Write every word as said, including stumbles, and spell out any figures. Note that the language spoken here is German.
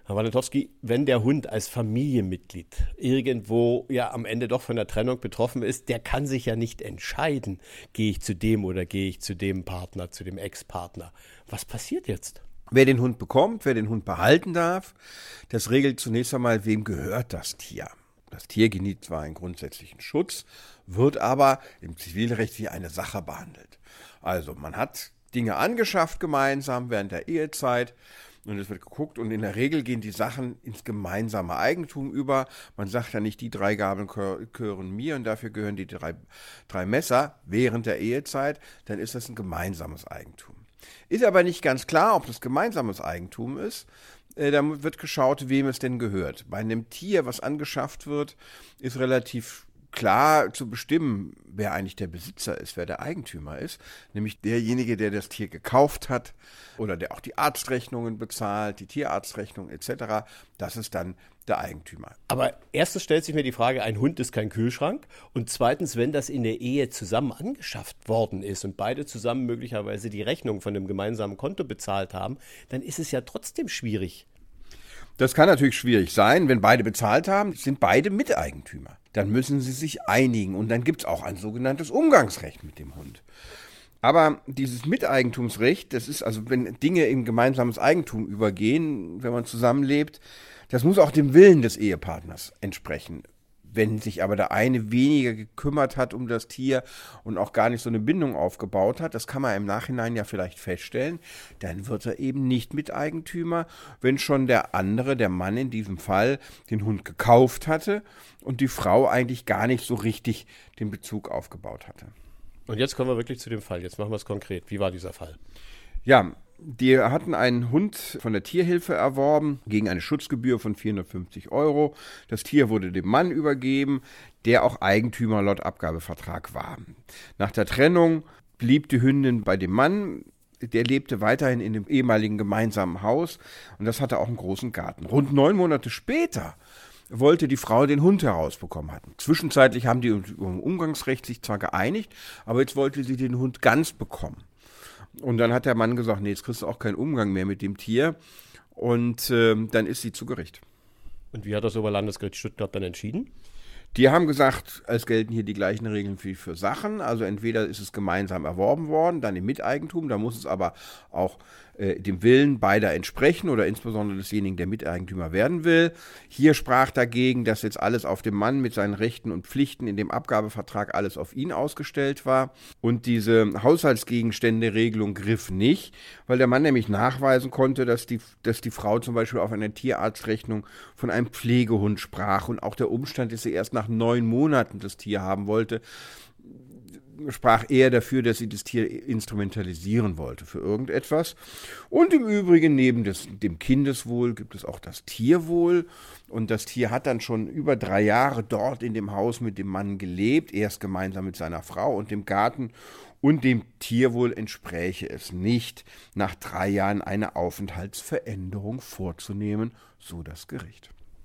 Herr Walentowski, wenn der Hund als Familienmitglied irgendwo ja am Ende doch von der Trennung betroffen ist, der kann sich ja nicht entscheiden, gehe ich zu dem oder gehe ich zu dem Partner, zu dem Ex-Partner. Was passiert jetzt? Wer den Hund bekommt, wer den Hund behalten darf, das regelt zunächst einmal, wem gehört das Tier. Das Tier genießt zwar einen grundsätzlichen Schutz, wird aber im Zivilrecht wie eine Sache behandelt. Also man hat Dinge angeschafft gemeinsam während der Ehezeit und es wird geguckt und in der Regel gehen die Sachen ins gemeinsame Eigentum über. Man sagt ja nicht, die drei Gabeln gehören mir und dafür gehören die drei, drei Messer während der Ehezeit, dann ist das ein gemeinsames Eigentum. Ist aber nicht ganz klar, ob das gemeinsames Eigentum ist. Äh, da wird geschaut, wem es denn gehört. Bei einem Tier, was angeschafft wird, ist relativ klar zu bestimmen, wer eigentlich der Besitzer ist, wer der Eigentümer ist. Nämlich derjenige, der das Tier gekauft hat oder der auch die Arztrechnungen bezahlt, die Tierarztrechnung et cetera. Das ist dann der Eigentümer. Aber erstens stellt sich mir die Frage, ein Hund ist kein Kühlschrank. Und zweitens, wenn das in der Ehe zusammen angeschafft worden ist und beide zusammen möglicherweise die Rechnung von dem gemeinsamen Konto bezahlt haben, dann ist es ja trotzdem schwierig. Das kann natürlich schwierig sein, wenn beide bezahlt haben, sind beide Miteigentümer. Dann müssen sie sich einigen und dann gibt es auch ein sogenanntes Umgangsrecht mit dem Hund. Aber dieses Miteigentumsrecht, das ist also, wenn Dinge in gemeinsames Eigentum übergehen, wenn man zusammenlebt, das muss auch dem Willen des Ehepartners entsprechen. Wenn sich aber der eine weniger gekümmert hat um das Tier und auch gar nicht so eine Bindung aufgebaut hat, das kann man im Nachhinein ja vielleicht feststellen, dann wird er eben nicht Miteigentümer, wenn schon der andere, der Mann in diesem Fall, den Hund gekauft hatte und die Frau eigentlich gar nicht so richtig den Bezug aufgebaut hatte. Und jetzt kommen wir wirklich zu dem Fall. Jetzt machen wir es konkret. Wie war dieser Fall? Ja, die hatten einen Hund von der Tierhilfe erworben gegen eine Schutzgebühr von vierhundertfünfzig Euro. Das Tier wurde dem Mann übergeben, der auch Eigentümer laut Abgabevertrag war. Nach der Trennung blieb die Hündin bei dem Mann. Der lebte weiterhin in dem ehemaligen gemeinsamen Haus und das hatte auch einen großen Garten. Rund neun Monate später wollte die Frau den Hund herausbekommen hatten. Zwischenzeitlich haben die im Umgangsrecht sich zwar geeinigt, aber jetzt wollte sie den Hund ganz bekommen. Und dann hat der Mann gesagt, nee, jetzt kriegst du auch keinen Umgang mehr mit dem Tier. Und äh, dann ist sie zu Gericht. Und wie hat das Oberlandesgericht Stuttgart dann entschieden? Die haben gesagt, es gelten hier die gleichen Regeln wie für Sachen. Also entweder ist es gemeinsam erworben worden, dann im Miteigentum, da muss es aber auch äh, dem Willen beider entsprechen oder insbesondere desjenigen, der Miteigentümer werden will. Hier sprach dagegen, dass jetzt alles auf dem Mann mit seinen Rechten und Pflichten in dem Abgabevertrag alles auf ihn ausgestellt war. Und diese Haushaltsgegenstände-Regelung griff nicht, weil der Mann nämlich nachweisen konnte, dass die, dass die Frau zum Beispiel auf einer Tierarztrechnung von einem Pflegehund sprach und auch der Umstand, dass sie erst nach neun Monaten das Tier haben wollte, sprach eher dafür, dass sie das Tier instrumentalisieren wollte für irgendetwas. Und im Übrigen, neben des, dem Kindeswohl gibt es auch das Tierwohl. Und das Tier hat dann schon über drei Jahre dort in dem Haus mit dem Mann gelebt, erst gemeinsam mit seiner Frau und dem Garten. Und dem Tierwohl entspräche es nicht, nach drei Jahren eine Aufenthaltsveränderung vorzunehmen, so das Gericht.